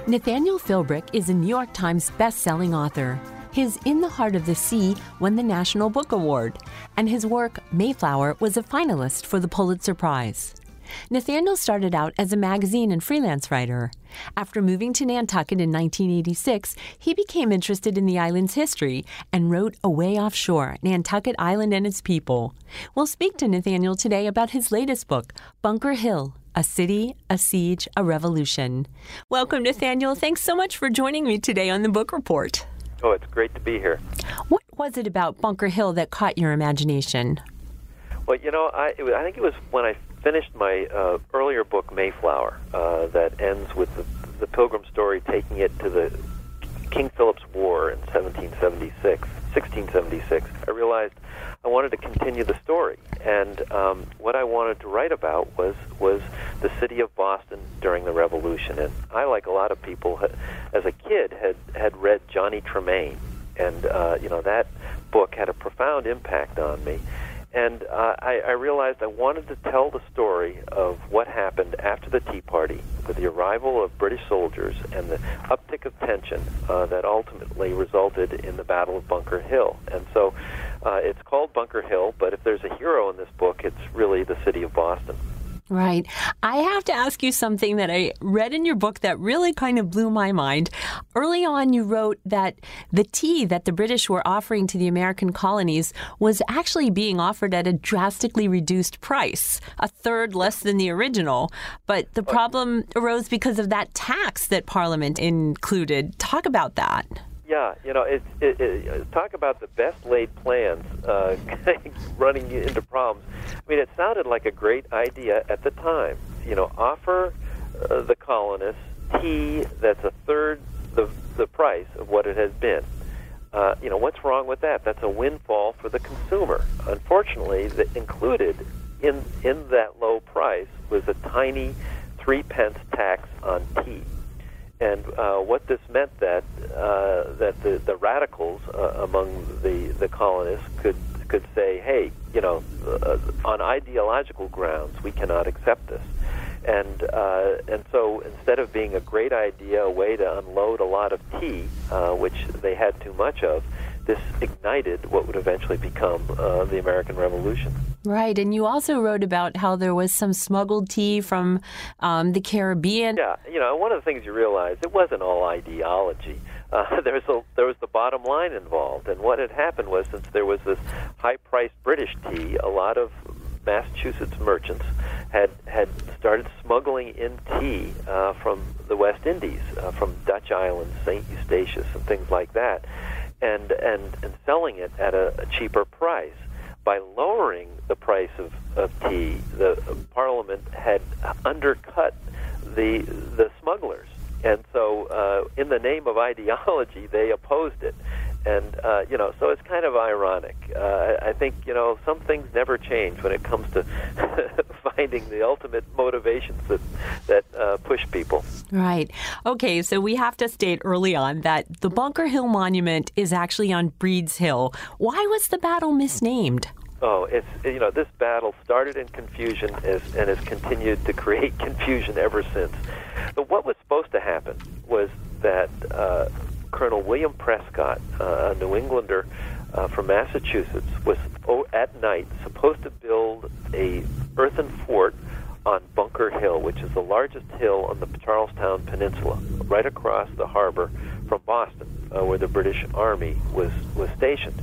Nathaniel Philbrick is a New York Times best-selling author. His In the Heart of the Sea won the National Book Award, and his work, Mayflower, was a finalist for the Pulitzer Prize. Nathaniel started out as a magazine and freelance writer. After moving to Nantucket in 1986, he became interested in the island's history and wrote Away Offshore, Nantucket Island and Its People. We'll speak to Nathaniel today about his latest book, Bunker Hill, A City, a Siege, a Revolution. Welcome, Nathaniel. Thanks so much for joining me today on the Book Report. Oh, it's great to be here. What was it about Bunker Hill that caught your imagination? Well, I think it was when I finished my earlier book, Mayflower, that ends with the Pilgrim story taking it to the King Philip's War in 1676. I realized I wanted to continue the story, and what I wanted to write about was the city of Boston during the Revolution. And I, like a lot of people, as a kid, had read Johnny Tremain, and that book had a profound impact on me. And I realized I wanted to tell the story of what happened after the Tea Party, with the arrival of British soldiers and the uptick of tension that ultimately resulted in the Battle of Bunker Hill. And so it's called Bunker Hill, but if there's a hero in this book, it's really the city of Boston. Right. I have to ask you something that I read in your book that really kind of blew my mind. Early on, you wrote that the tea that the British were offering to the American colonies was actually being offered at a drastically reduced price, a third less than the original. But the problem arose because of that tax that Parliament included. Talk about that. Yeah, talk about the best laid plans running into problems. I mean, it sounded like a great idea at the time. Offer the colonists tea that's a third the price of what it has been. What's wrong with that? That's a windfall for the consumer. Unfortunately, included in that low price was a tiny 3-pence tax on tea. And what this meant that the radicals among the colonists could say, hey, on ideological grounds, we cannot accept this. And so instead of being a great idea, a way to unload a lot of tea, which they had too much of, this ignited what would eventually become the American Revolution. Right, and you also wrote about how there was some smuggled tea from the Caribbean. Yeah, one of the things you realize, it wasn't all ideology. There was the bottom line involved, and what had happened was, since there was this high-priced British tea, a lot of Massachusetts merchants had started smuggling in tea from the West Indies, from Dutch islands, St. Eustatius, and things like that, and selling it at a cheaper price. By lowering the price of tea, the Parliament had undercut the smugglers, and so in the name of ideology, they opposed it. And so it's kind of ironic. I think some things never change when it comes to finding the ultimate motivations that push people. Right. Okay, so we have to state early on that the Bunker Hill Monument is actually on Breed's Hill. Why was the battle misnamed? Oh, it's this battle started in confusion and has continued to create confusion ever since. But what was supposed to happen was that Colonel William Prescott, a New Englander from Massachusetts, was at night supposed to build a earthen fort on Bunker Hill, which is the largest hill on the Charlestown Peninsula, right across the harbor from Boston, where the British Army was stationed.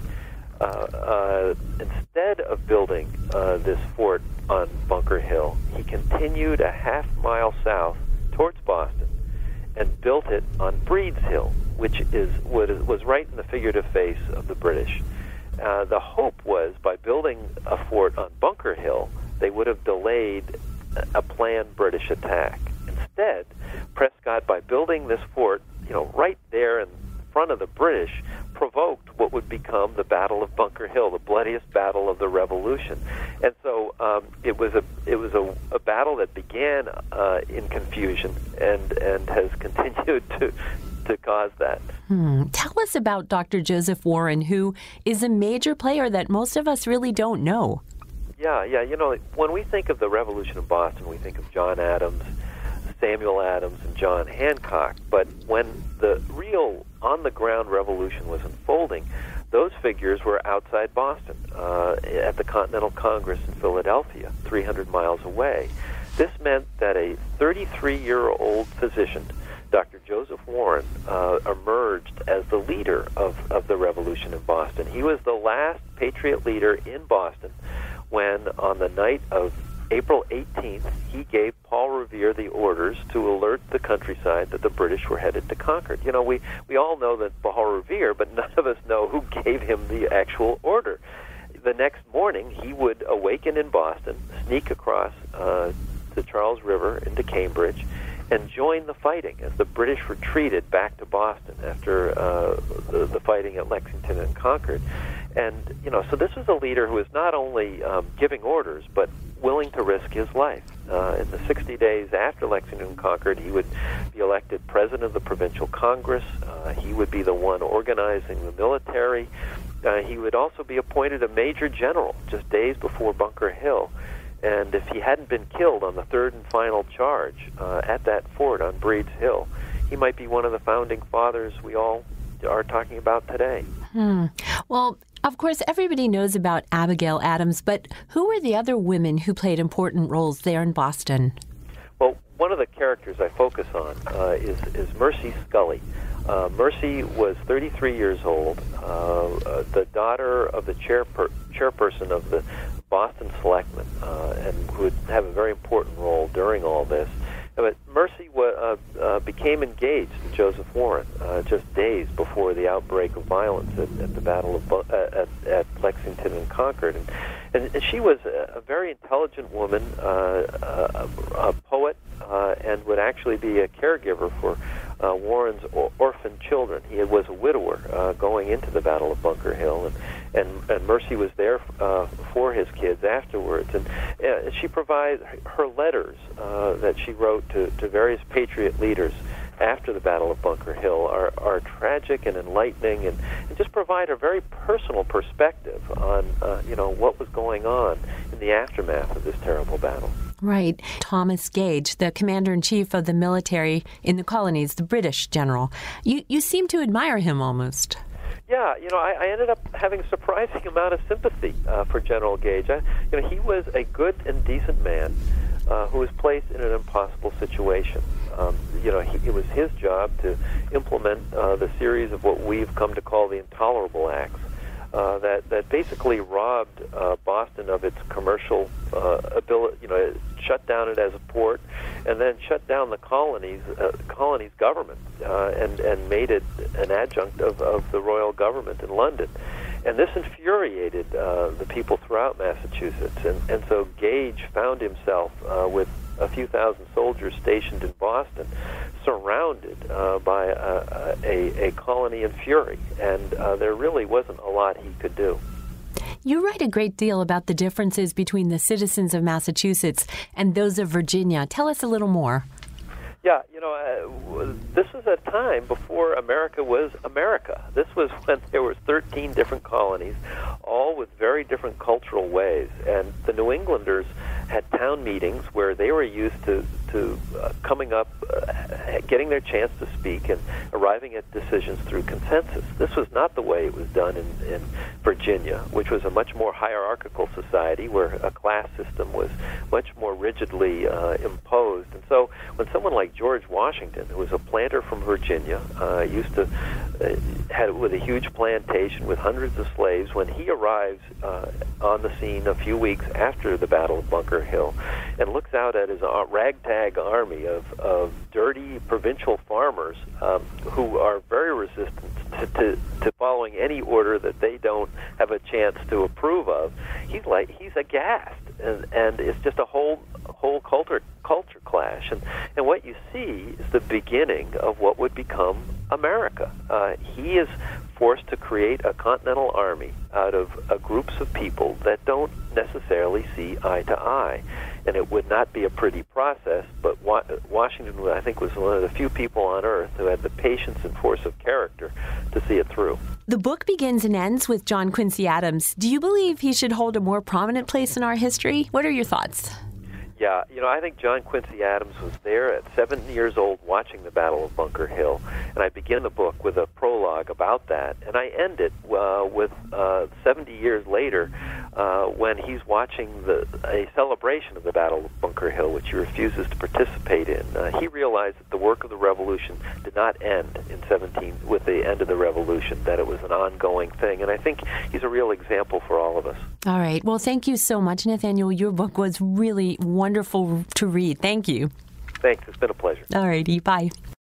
Instead of building this fort on Bunker Hill, he continued a half-mile south towards Boston and built it on Breed's Hill, which was right in the figurative face of the British. The hope was, by building a fort on Bunker Hill, they would have delayed a planned British attack. Instead, Prescott, by building this fort, right there in front of the British, provoked what would become the Battle of Bunker Hill, the bloodiest battle of the Revolution. And so it was a battle that began in confusion and has continued to cause that. Tell us about Dr. Joseph Warren, who is a major player that most of us really don't know. Yeah. When we think of the Revolution of Boston, we think of John Adams, Samuel Adams and John Hancock. But when the real on-the-ground revolution was unfolding, those figures were outside Boston, at the Continental Congress in Philadelphia, 300 miles away. This meant that a 33-year-old physician, Dr. Joseph Warren, emerged as the leader of the revolution in Boston. He was the last Patriot leader in Boston when, on the night of April 18th, he gave Paul Revere the orders to alert the countryside that the British were headed to Concord. You know, we all know that Paul Revere, but none of us know who gave him the actual order. The next morning, he would awaken in Boston, sneak across the Charles River into Cambridge, and join the fighting as the British retreated back to Boston after the fighting at Lexington and Concord. And, you know, so this was a leader who was not only giving orders, but willing to risk his life. In the 60 days after Lexington and Concord, he would be elected president of the Provincial Congress. He would be the one organizing the military. He would also be appointed a major general just days before Bunker Hill. And if he hadn't been killed on the third and final charge at that fort on Breed's Hill, he might be one of the founding fathers we all are talking about today. Well, of course, everybody knows about Abigail Adams, but who were the other women who played important roles there in Boston? Well, one of the characters I focus on is Mercy Scully. Mercy was 33 years old, the daughter of the chairperson of the Boston Selectmen, and would have a very important role during all this. But Mercy became engaged to Joseph Warren just days before the outbreak of violence at the Battle of at Lexington and Concord, and she was a very intelligent woman, a poet, and would actually be a caregiver for Warren's orphan children. He was a widower going into the Battle of Bunker Hill, and Mercy was there for his kids afterwards. And she provides her letters that she wrote to various Patriot leaders after the Battle of Bunker Hill are tragic and enlightening, and just provide a very personal perspective on what was going on in the aftermath of this terrible battle. Right. Thomas Gage, the commander-in-chief of the military in the colonies, the British general. You seem to admire him almost. Yeah, I ended up having a surprising amount of sympathy for General Gage. He was a good and decent man who was placed in an impossible situation. It was his job to implement the series of what we've come to call the Intolerable Acts that basically robbed Boston of its commercial ability. Shut down it as a port, and then shut down the colony's government, and made it an adjunct of the royal government in London. And this infuriated the people throughout Massachusetts, and so Gage found himself with a few thousand soldiers stationed in Boston, surrounded by a colony in fury, and there really wasn't a lot he could do. You write a great deal about the differences between the citizens of Massachusetts and those of Virginia. Tell us a little more. Yeah, this was a time before America was America. This was when there were 13 different colonies, all with very different cultural ways. And the New Englanders had town meetings where they were used to coming up, getting their chance to speak and arriving at decisions through consensus. This was not the way it was done in Virginia, which was a much more hierarchical society where a class system was much more rigidly imposed. And so when someone like George Washington, who was a planter from Virginia, used to had with a huge plantation with hundreds of slaves, when he arrives on the scene a few weeks after the Battle of Bunker Hill and looks out at his ragtag army of dirty provincial farmers who are very resistant to following any order that they don't have a chance to approve of, he's aghast, and it's just a whole culture clash, and what you see is the beginning of what would become America. He is forced to create a continental army out of groups of people that don't necessarily see eye to eye. And it would not be a pretty process, but Washington, I think, was one of the few people on earth who had the patience and force of character to see it through. The book begins and ends with John Quincy Adams. Do you believe he should hold a more prominent place in our history? What are your thoughts? Yeah, I think John Quincy Adams was there at 7 years old watching the Battle of Bunker Hill, and I begin the book with a prologue about that, and I end it with 70 years later when he's watching a celebration of the Battle of Bunker Hill, which he refuses to participate in. He realized that the work of the Revolution did not end with the end of the Revolution, that it was an ongoing thing, and I think he's a real example for all of us. All right. Well, thank you so much, Nathaniel. Your book was really wonderful to read. Thank you. Thanks. It's been a pleasure. All righty. Bye.